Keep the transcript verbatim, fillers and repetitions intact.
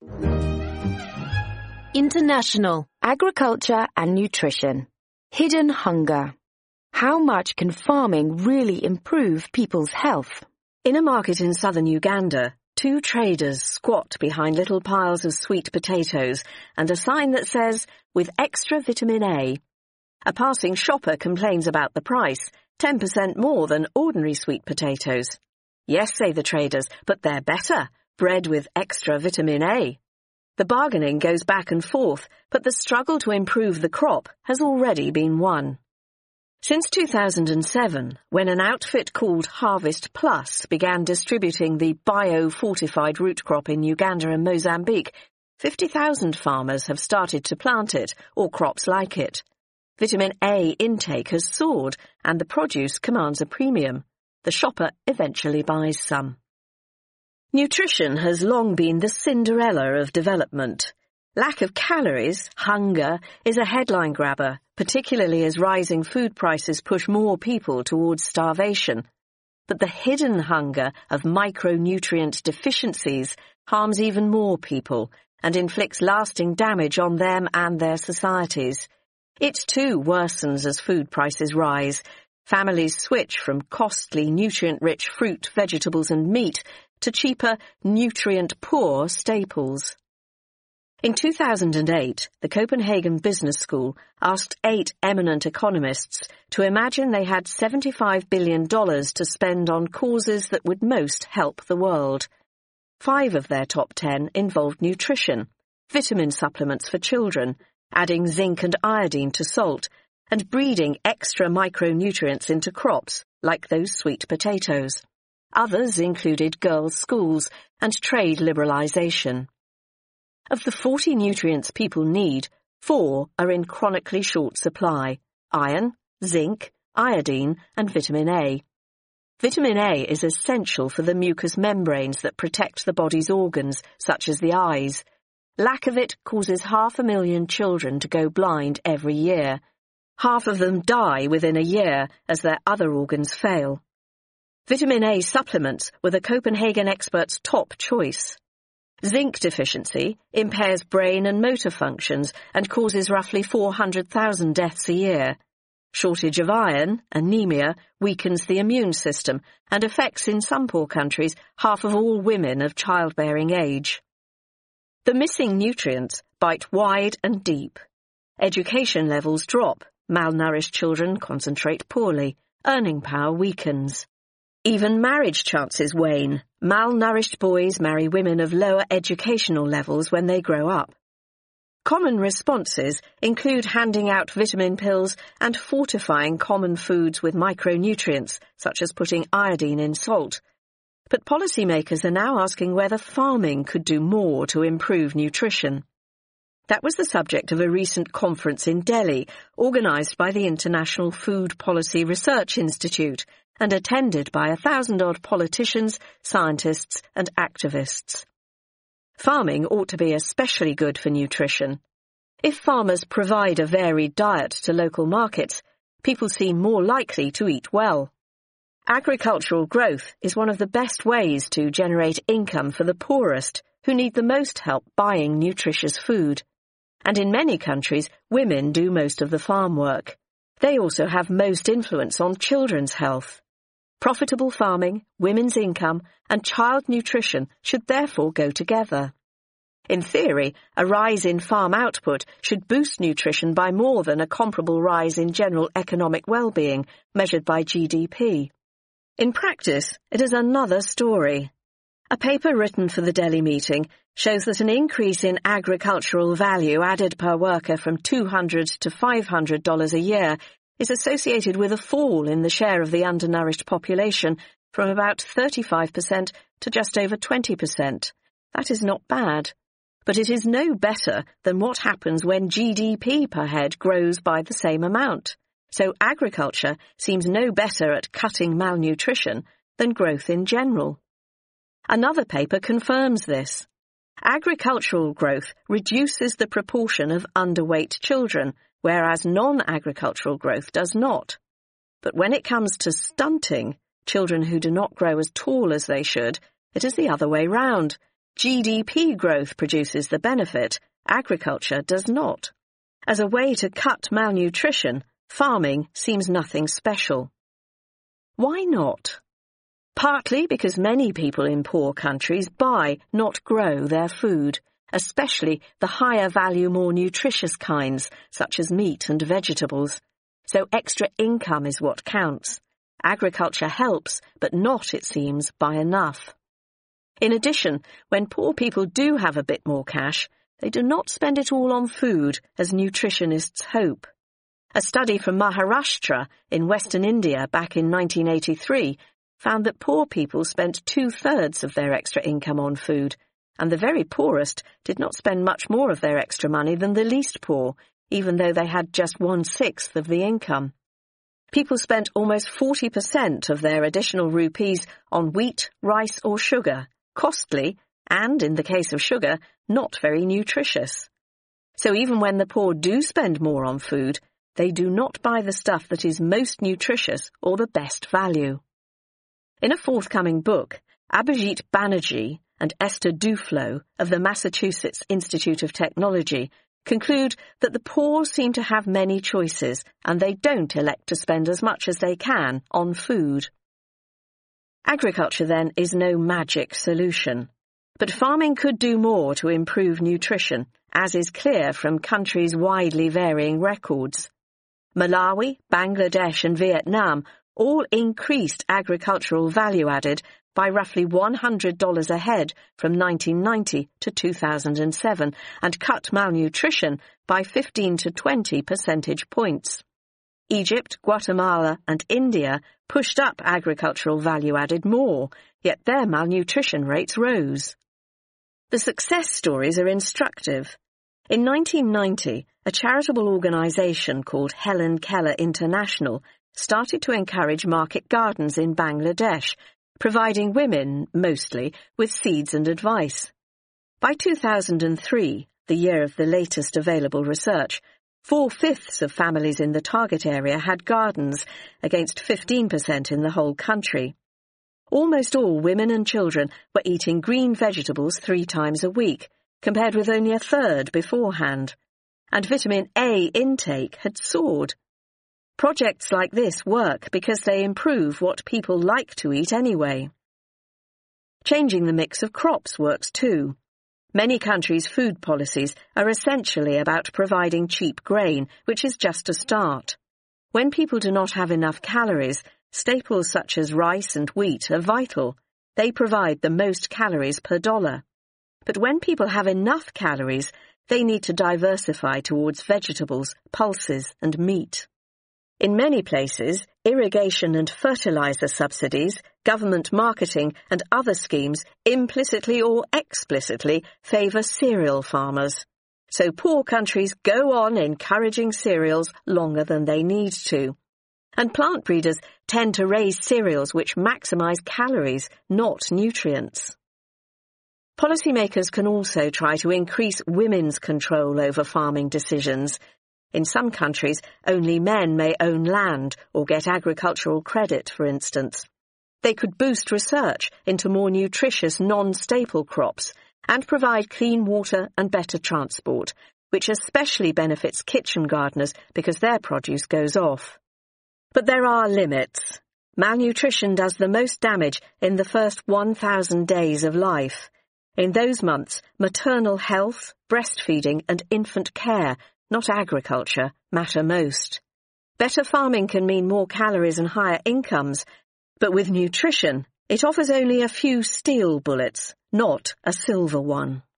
International Agriculture and Nutrition. Hidden hunger. How much can farming really improve people's health? In a market in southern Uganda, two traders squat behind little piles of sweet potatoes and a sign that says, with extra vitamin A. A passing shopper complains about the price, ten percent more than ordinary sweet potatoes. Yes, say the traders, but they're better, bred with extra vitamin A. The bargaining goes back and forth, but the struggle to improve the crop has already been won. Since two thousand seven, when an outfit called Harvest Plus began distributing the bio-fortified root crop in Uganda and Mozambique, fifty thousand farmers have started to plant it, or crops like it. Vitamin A intake has soared, and the produce commands a premium. The shopper eventually buys some. Nutrition has long been the Cinderella of development. Lack of calories, hunger, is a headline grabber, particularly as rising food prices push more people towards starvation. But the hidden hunger of micronutrient deficiencies harms even more people and inflicts lasting damage on them and their societies. It too worsens as food prices rise. Families switch from costly, nutrient-rich fruit, vegetables and meat to cheaper, nutrient-poor staples. In two thousand eight, the Copenhagen Business School asked eight eminent economists to imagine they had seventy-five billion dollars to spend on causes that would most help the world. Five of their top ten involved nutrition, vitamin supplements for children, adding zinc and iodine to salt, and breeding extra micronutrients into crops, like those sweet potatoes. Others included girls' schools and trade liberalisation. Of the forty nutrients people need, four are in chronically short supply: iron, zinc, iodine, and vitamin A. Vitamin A is essential for the mucous membranes that protect the body's organs, such as the eyes. Lack of it causes half a million children to go blind every year. Half of them die within a year as their other organs fail. Vitamin A supplements were the Copenhagen experts' top choice. Zinc deficiency impairs brain and motor functions and causes roughly four hundred thousand deaths a year. Shortage of iron, anemia, weakens the immune system and affects in some poor countries half of all women of childbearing age. The missing nutrients bite wide and deep. Education levels drop, malnourished children concentrate poorly, earning power weakens. Even marriage chances wane. Malnourished boys marry women of lower educational levels when they grow up. Common responses include handing out vitamin pills and fortifying common foods with micronutrients, such as putting iodine in salt. But policymakers are now asking whether farming could do more to improve nutrition. That was the subject of a recent conference in Delhi, organised by the International Food Policy Research Institute, and attended by a thousand-odd politicians, scientists and activists. Farming ought to be especially good for nutrition. If farmers provide a varied diet to local markets, people seem more likely to eat well. Agricultural growth is one of the best ways to generate income for the poorest, who need the most help buying nutritious food. And in many countries, women do most of the farm work. They also have most influence on children's health. Profitable farming, women's income, and child nutrition should therefore go together. In theory, a rise in farm output should boost nutrition by more than a comparable rise in general economic well-being, measured by G D P. In practice, it is another story. A paper written for the Delhi meeting shows that an increase in agricultural value added per worker from two hundred to five hundred dollars a year is associated with a fall in the share of the undernourished population from about thirty-five percent to just over twenty percent. That is not bad, but it is no better than what happens when G D P per head grows by the same amount. So agriculture seems no better at cutting malnutrition than growth in general. Another paper confirms this. Agricultural growth reduces the proportion of underweight children, whereas non-agricultural growth does not. But when it comes to stunting, children who do not grow as tall as they should, it is the other way round. G D P growth produces the benefit, agriculture does not. As a way to cut malnutrition, farming seems nothing special. Why not? Partly because many people in poor countries buy, not grow, their food, especially the higher value, more nutritious kinds, such as meat and vegetables. So extra income is what counts. Agriculture helps, but not, it seems, by enough. In addition, when poor people do have a bit more cash, they do not spend it all on food, as nutritionists hope. A study from Maharashtra in Western India back in nineteen eighty-three found that poor people spent two-thirds of their extra income on food, and the very poorest did not spend much more of their extra money than the least poor, even though they had just one-sixth of the income. People spent almost forty percent of their additional rupees on wheat, rice or sugar, costly, and, in the case of sugar, not very nutritious. So even when the poor do spend more on food, they do not buy the stuff that is most nutritious or the best value. In a forthcoming book, Abhijit Banerjee and Esther Duflo of the Massachusetts Institute of Technology conclude that the poor seem to have many choices and they don't elect to spend as much as they can on food. Agriculture, then, is no magic solution. But farming could do more to improve nutrition, as is clear from countries' widely varying records. Malawi, Bangladesh and Vietnam all increased agricultural value added by roughly one hundred dollars a head from nineteen ninety to two thousand seven and cut malnutrition by fifteen to twenty percentage points. Egypt, Guatemala and India pushed up agricultural value added more, yet their malnutrition rates rose. The success stories are instructive. In nineteen ninety, a charitable organisation called Helen Keller International started to encourage market gardens in Bangladesh, providing women, mostly, with seeds and advice. By two thousand three, the year of the latest available research, four-fifths of families in the target area had gardens, against fifteen percent in the whole country. Almost all women and children were eating green vegetables three times a week, compared with only a third beforehand. And vitamin A intake had soared. Projects like this work because they improve what people like to eat anyway. Changing the mix of crops works too. Many countries' food policies are essentially about providing cheap grain, which is just a start. When people do not have enough calories, staples such as rice and wheat are vital. They provide the most calories per dollar. But when people have enough calories, they need to diversify towards vegetables, pulses and meat. In many places, irrigation and fertilizer subsidies, government marketing and other schemes implicitly or explicitly favour cereal farmers. So poor countries go on encouraging cereals longer than they need to. And plant breeders tend to raise cereals which maximise calories, not nutrients. Policymakers can also try to increase women's control over farming decisions. In some countries, only men may own land or get agricultural credit, for instance. They could boost research into more nutritious non-staple crops and provide clean water and better transport, which especially benefits kitchen gardeners because their produce goes off. But there are limits. Malnutrition does the most damage in the first one thousand days of life. In those months, maternal health, breastfeeding and infant care, not agriculture, matter most. Better farming can mean more calories and higher incomes, but with nutrition, it offers only a few steel bullets, not a silver one.